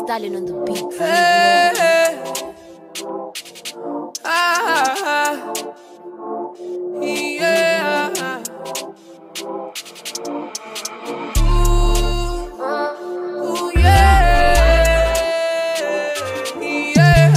Stalin on the beat. Hey, hey. Yeah. Ooh, yeah. Yeah.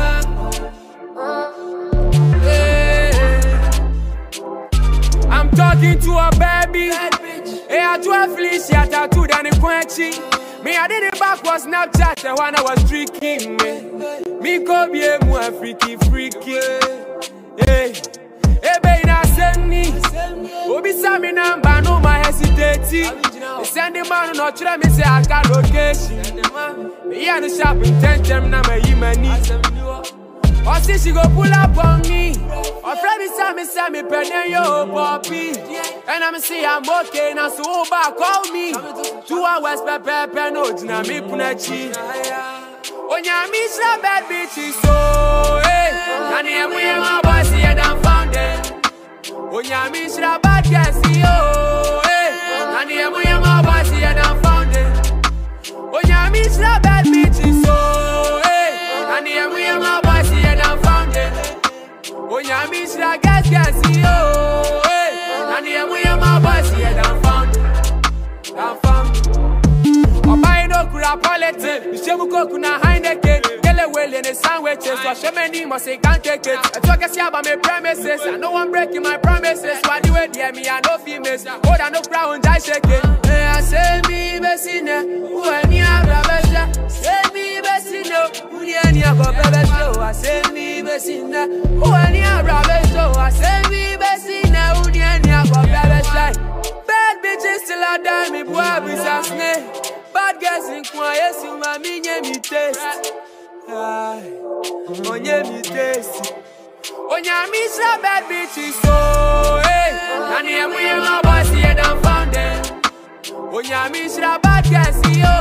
I'm talking to a baby. Hey, I do a Felicia tattoo than a quenching. Me, I did it backwards Snapchat the one I was tricking me could be a more freaky. Hey, hey, baby, now send me. Obi Sami number, no my hesitating. Send the man not try me say I got location. Me and the shopping 10 time now my money. Or see she go pull up on me. Or friend me penny yo poppy. And I'm say I'm okay now so back call me. 2 hours pepe no dina me punachi. Onya me a bad bitch so hey. Nani emu my boy see you done found it. Onya me a bad guy see yo hey. Nani emu my boy see you done found it. Onya me a bad bitch so hey. Nani emu my boy see you done found it. Onya me a guy see yo hey. Nani emu my boy see you done found it. Done found it. Oba no kura politics. Ishemu kokuna Heineken. Gele well in the sandwiches. So Shemeni must say can't take it. I talk about my promises. I know I'm breaking my promises. Why do it hear me? I know females. Hold on no ground, I shake it. Hey, I say me besina. Who any ababasha? Say me besina. Who any ababasha? I say me besina. Who any ababasha? I say me besina. Who any ababasha? Bad bitches still a die me boy bisa snake. Bad girls in quiet, you my me taste. Onye me taste. Onya me a bad bitch so hey. Nani emu my boy see you done found it. Onya me a bad girl see you.